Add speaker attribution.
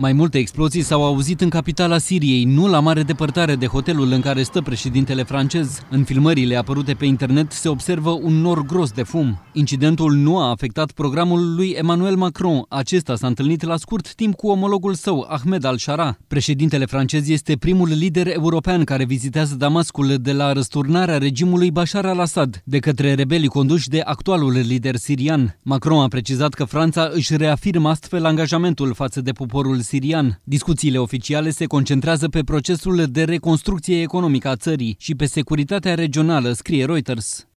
Speaker 1: Mai multe explozii s-au auzit în capitala Siriei, nu la mare depărtare de hotelul în care stă președintele francez. În filmările apărute pe internet se observă un nor gros de fum. Incidentul nu a afectat programul lui Emmanuel Macron. Acesta s-a întâlnit la scurt timp cu omologul său, Ahmed al-Shara. Președintele francez este primul lider european care vizitează Damascul de la răsturnarea regimului Bashar al-Assad de către rebelii conduși de actualul lider sirian. Macron a precizat că Franța își reafirmă astfel angajamentul față de poporul sirian. Discuțiile oficiale se concentrează pe procesul de reconstrucție economică a țării și pe securitatea regională, scrie Reuters.